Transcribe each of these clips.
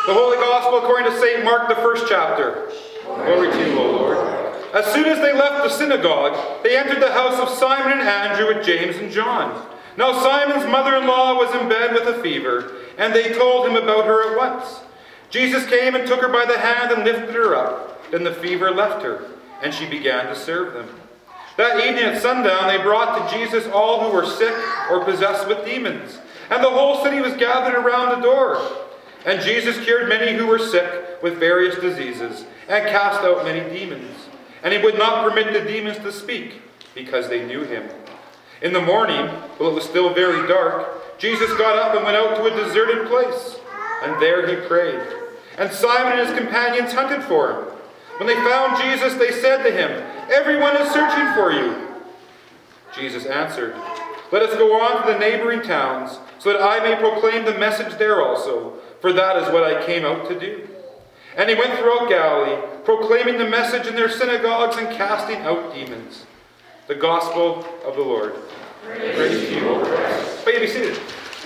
The Holy Gospel according to St. Mark, the 1st chapter. Glory to you, O Lord. As soon as they left the synagogue, they entered the house of Simon and Andrew with James and John. Now Simon's mother-in-law was in bed with a fever, and they told him about her at once. Jesus came and took her by the hand and lifted her up. Then the fever left her, and she began to serve them. That evening at sundown, they brought to Jesus all who were sick or possessed with demons, and the whole city was gathered around the door. And Jesus cured many who were sick with various diseases, and cast out many demons. And he would not permit the demons to speak, because they knew him. In the morning, while it was still very dark, Jesus got up and went out to a deserted place, and there he prayed. And Simon and his companions hunted for him. When they found Jesus, they said to him, "Everyone is searching for you." Jesus answered, "Let us go on to the neighboring towns, so that I may proclaim the message there also, for that is what I came out to do." And he went throughout Galilee, proclaiming the message in their synagogues and casting out demons. The Gospel of the Lord. Praise to you, O Christ. May you be seated.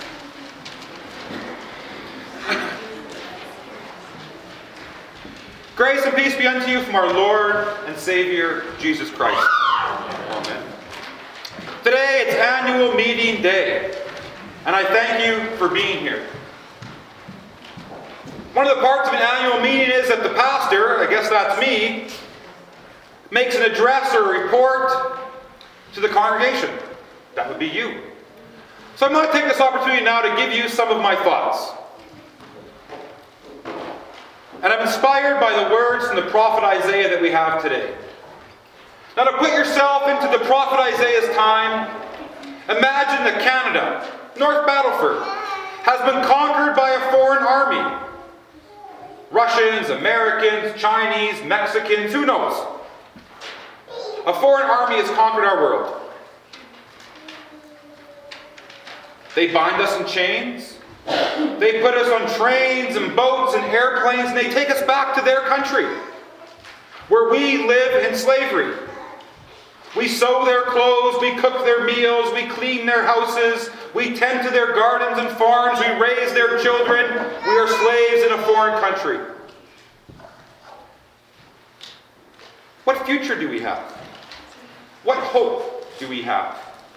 Grace and peace be unto you from our Lord and Savior, Jesus Christ. Amen. Today it's annual meeting day, and I thank you for being here. One of the parts of an annual meeting is that the pastor, I guess that's me, makes an address or a report to the congregation. That would be you. So I'm going to take this opportunity now to give you some of my thoughts. And I'm inspired by the words from the prophet Isaiah that we have today. Now to put yourself into the prophet Isaiah's time, imagine that Canada, North Battleford, has been conquered by a foreign army. Russians, Americans, Chinese, Mexicans, who knows? A foreign army has conquered our world. They bind us in chains. They put us on trains and boats and airplanes, and they take us back to their country, where we live in slavery. We sew their clothes, we cook their meals, we clean their houses, we tend to their gardens and farms, we raise their children. We are slaves in a foreign country. What future do we have? What hope do we have?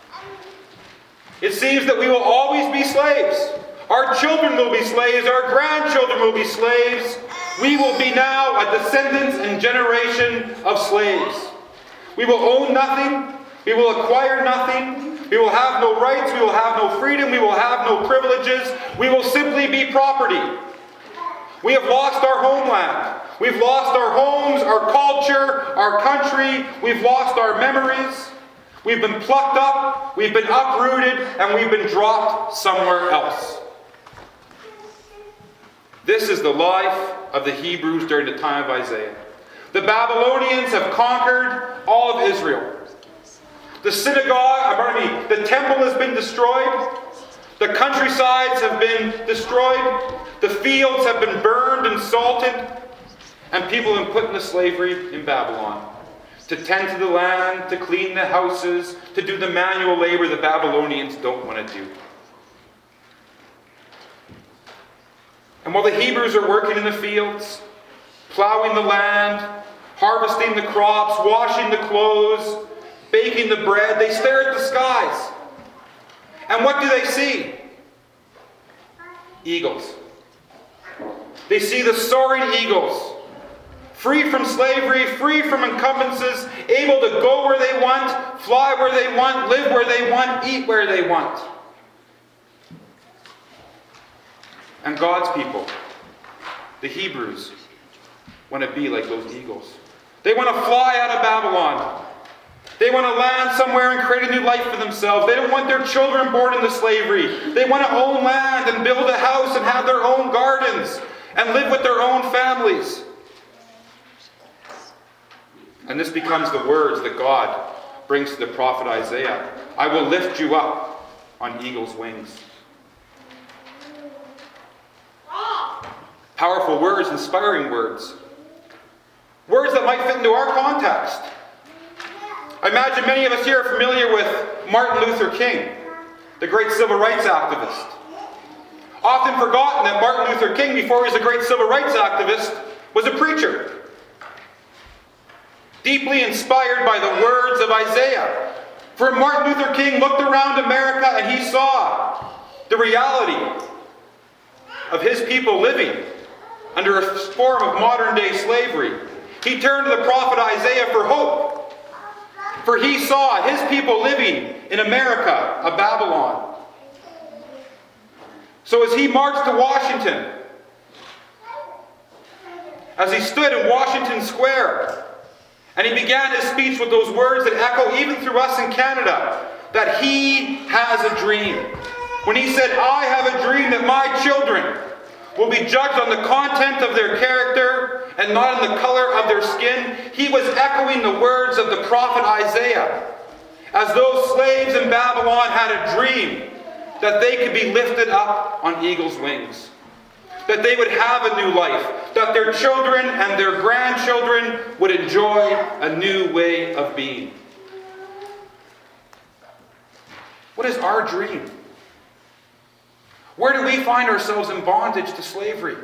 It seems that we will always be slaves. Our children will be slaves. Our grandchildren will be slaves. We will be now a descendants and generation of slaves. We will own nothing. We will acquire nothing. We will have no rights. We will have no freedom. We will have no privileges. We will simply be property. We have lost our homeland. We've lost our homes, our culture, our country. We've lost our memories. We've been plucked up. We've been uprooted. And we've been dropped somewhere else. This is the life of the Hebrews during the time of Isaiah. The Babylonians have conquered all of Israel. The the temple has been destroyed. The countrysides have been destroyed. The fields have been burned and salted. And people have been put into slavery in Babylon. To tend to the land, to clean the houses, to do the manual labor the Babylonians don't want to do. And while the Hebrews are working in the fields, plowing the land, harvesting the crops, washing the clothes, baking the bread, they stare at the skies. And what do they see? Eagles. They see the soaring eagles, free from slavery, free from encumbrances, able to go where they want, fly where they want, live where they want, eat where they want. And God's people, the Hebrews, want to be like those eagles. They want to fly out of Babylon. They want to land somewhere and create a new life for themselves. They don't want their children born into slavery. They want to own land and build a house and have their own gardens and live with their own families. And this becomes the words that God brings to the prophet Isaiah. I will lift you up on eagle's wings. Powerful words, inspiring words. Words that might fit into our context. I imagine many of us here are familiar with Martin Luther King, the great civil rights activist. Often forgotten that Martin Luther King, before he was a great civil rights activist, was a preacher. Deeply inspired by the words of Isaiah. For Martin Luther King looked around America and he saw the reality of his people living under a form of modern-day slavery. He turned to the prophet Isaiah for hope. For he saw his people living in America, a Babylon. So as he marched to Washington, as he stood in Washington Square, and he began his speech with those words that echo even through us in Canada, that he has a dream. When he said, I have a dream that my children will be judged on the content of their character and not on the color of their skin, he was echoing the words of the prophet Isaiah. As those slaves in Babylon had a dream that they could be lifted up on eagle's wings. That they would have a new life. That their children and their grandchildren would enjoy a new way of being. What is our dream? Where do we find ourselves in bondage to slavery?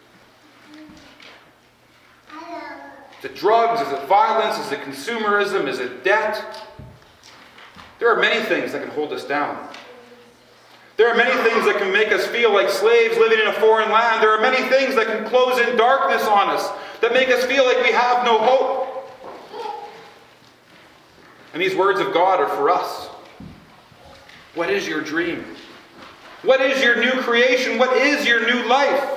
Is it drugs? Is it violence? Is it consumerism? Is it debt? There are many things that can hold us down. There are many things that can make us feel like slaves living in a foreign land. There are many things that can close in darkness on us, that make us feel like we have no hope. And these words of God are for us. What is your dream? What is your new creation? What is your new life?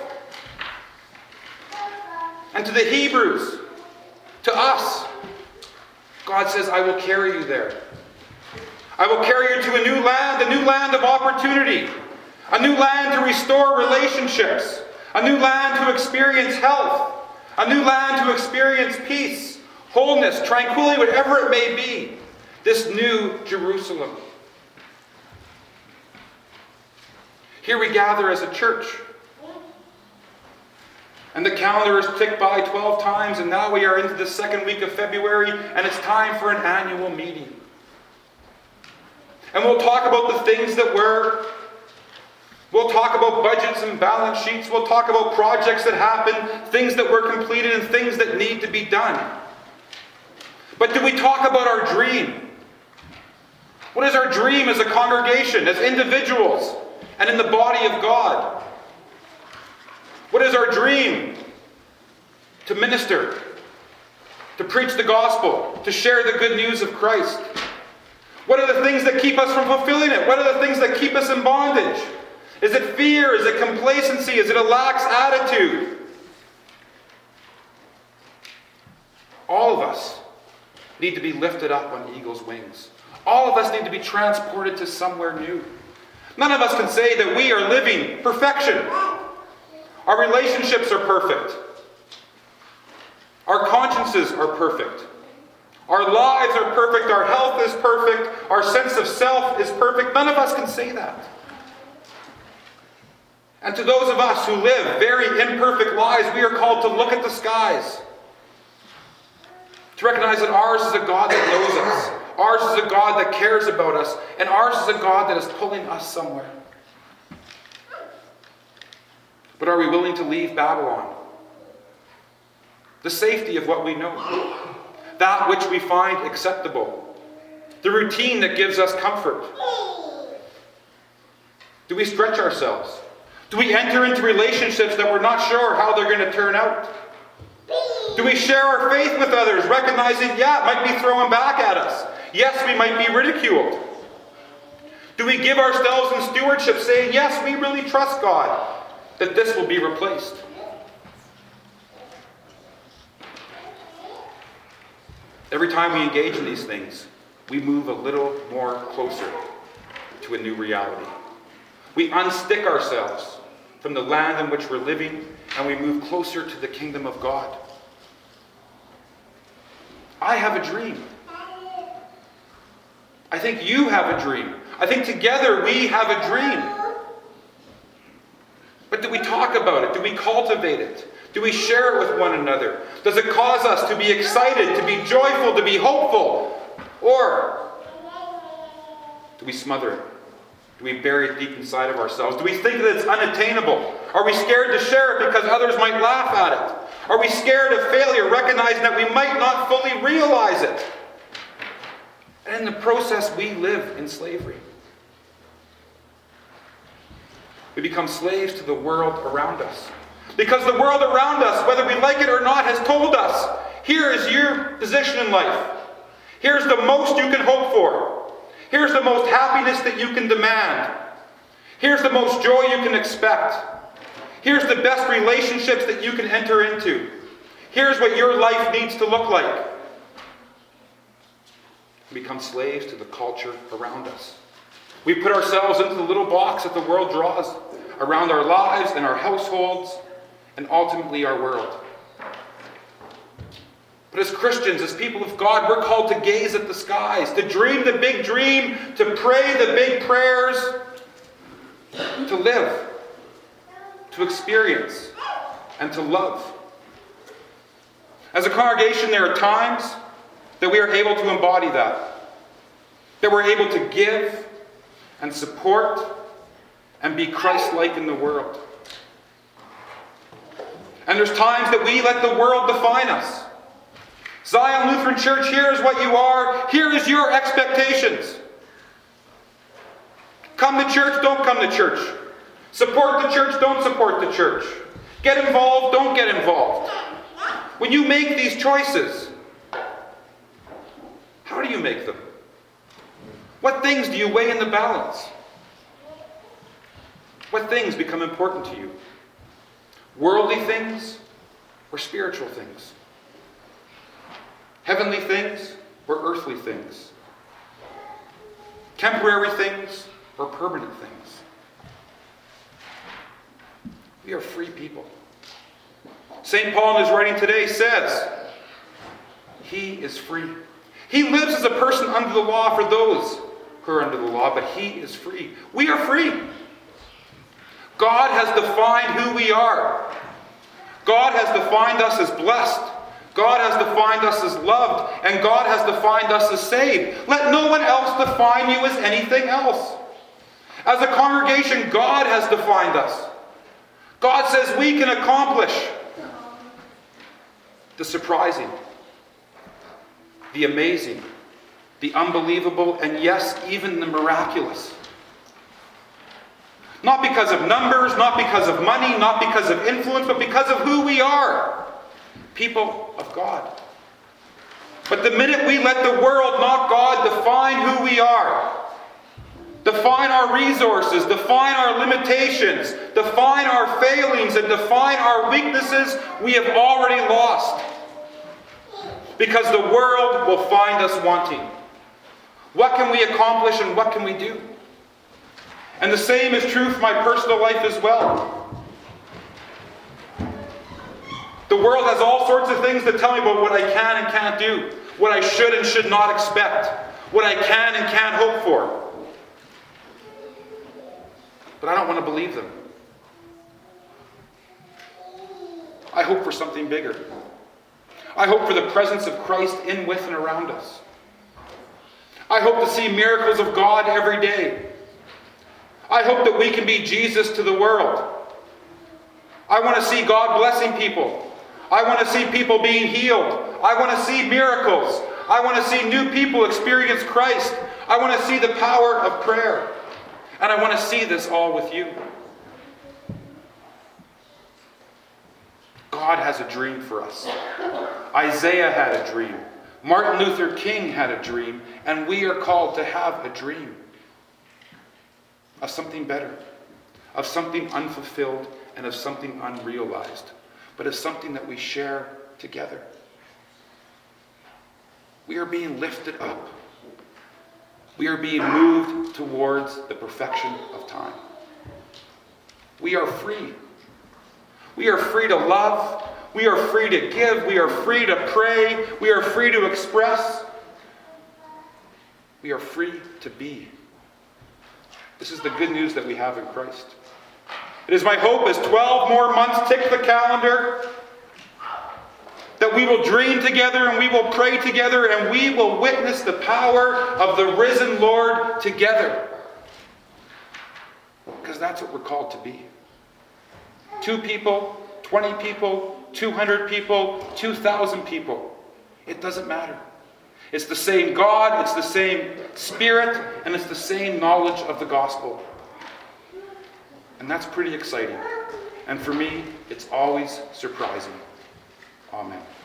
And to the Hebrews, to us, God says, I will carry you there. I will carry you to a new land of opportunity, a new land to restore relationships, a new land to experience health, a new land to experience peace, wholeness, tranquility, whatever it may be. This new Jerusalem. Here we gather as a church. And the calendar is ticked by 12 times, and now we are into the second week of February, and it's time for an annual meeting. And we'll talk about the things that were. We'll talk about budgets and balance sheets. We'll talk about projects that happened, things that were completed, and things that need to be done. But do we talk about our dream? What is our dream as a congregation, as individuals, and in the body of God? What is our dream? To minister, to preach the gospel, to share the good news of Christ. What are the things that keep us from fulfilling it? What are the things that keep us in bondage? Is it fear? Is it complacency? Is it a lax attitude? All of us need to be lifted up on eagle's wings. All of us need to be transported to somewhere new. None of us can say that we are living perfection. Our relationships are perfect. Our consciences are perfect. Our lives are perfect. Our health is perfect. Our sense of self is perfect. None of us can say that. And to those of us who live very imperfect lives, we are called to look at the skies. To recognize that ours is a God that knows us. Ours is a God that cares about us. And ours is a God that is pulling us somewhere. But are we willing to leave Babylon? The safety of what we know. That which we find acceptable. The routine that gives us comfort. Do we stretch ourselves? Do we enter into relationships that we're not sure how they're going to turn out? Do we share our faith with others, recognizing, it might be thrown back at us. Yes, we might be ridiculed. Do we give ourselves in stewardship, saying, yes, we really trust God that this will be replaced? Every time we engage in these things, we move a little more closer to a new reality. We unstick ourselves from the land in which we're living, and we move closer to the kingdom of God. I have a dream. I think you have a dream. I think together we have a dream. But do we talk about it? Do we cultivate it? Do we share it with one another? Does it cause us to be excited, to be joyful, to be hopeful? Or do we smother it? Do we bury it deep inside of ourselves? Do we think that it's unattainable? Are we scared to share it because others might laugh at it? Are we scared of failure, recognizing that we might not fully realize it? And in the process, we live in slavery. We become slaves to the world around us. Because the world around us, whether we like it or not, has told us, here is your position in life. Here's the most you can hope for. Here's the most happiness that you can demand. Here's the most joy you can expect. Here's the best relationships that you can enter into. Here's what your life needs to look like. We become slaves to the culture around us. We put ourselves into the little box that the world draws around our lives and our households and ultimately our world. But as Christians, as people of God, we're called to gaze at the skies, to dream the big dream, to pray the big prayers, to live, to experience, and to love. As a congregation, there are times that we are able to embody that we're able to give and support and be Christ-like in the world. And there's times that we let the world define us. Zion Lutheran Church, here is what you are. Here is your expectations. Come to church, don't come to church. Support the church, don't support the church. Get involved, don't get involved. When you make these choices, how do you make them? What things do you weigh in the balance? What things become important to you? Worldly things or spiritual things? Heavenly things or earthly things? Temporary things or permanent things? We are free people. St. Paul in his writing today says, he is free. He lives as a person under the law for those who are under the law, but he is free. We are free. God has defined who we are. God has defined us as blessed. God has defined us as loved. And God has defined us as saved. Let no one else define you as anything else. As a congregation, God has defined us. God says we can accomplish the surprising, the amazing, the unbelievable, and yes, even the miraculous. Not because of numbers, not because of money, not because of influence, but because of who we are. People of God. But the minute we let the world, not God, define who we are, define our resources, define our limitations, define our failings, and define our weaknesses, we have already lost. Because the world will find us wanting. What can we accomplish and what can we do? And the same is true for my personal life as well. The world has all sorts of things to tell me about what I can and can't do, what I should and should not expect, what I can and can't hope for. But I don't want to believe them. I hope for something bigger. I hope for the presence of Christ in, with, and around us. I hope to see miracles of God every day. I hope that we can be Jesus to the world. I want to see God blessing people. I want to see people being healed. I want to see miracles. I want to see new people experience Christ. I want to see the power of prayer. And I want to see this all with you. God has a dream for us. Isaiah had a dream. Martin Luther King had a dream. And we are called to have a dream of something better, of something unfulfilled, and of something unrealized, but of something that we share together. We are being lifted up. We are being moved towards the perfection of time. We are free. We are free to love. We are free to give. We are free to pray. We are free to express. We are free to be. This is the good news that we have in Christ. It is my hope as 12 more months tick the calendar that we will dream together and we will pray together and we will witness the power of the risen Lord together. Because that's what we're called to be. 2 people, 20 people, 200 people, 2,000 people. It doesn't matter. It's the same God, it's the same Spirit, and it's the same knowledge of the gospel. And that's pretty exciting. And for me, it's always surprising. Amen.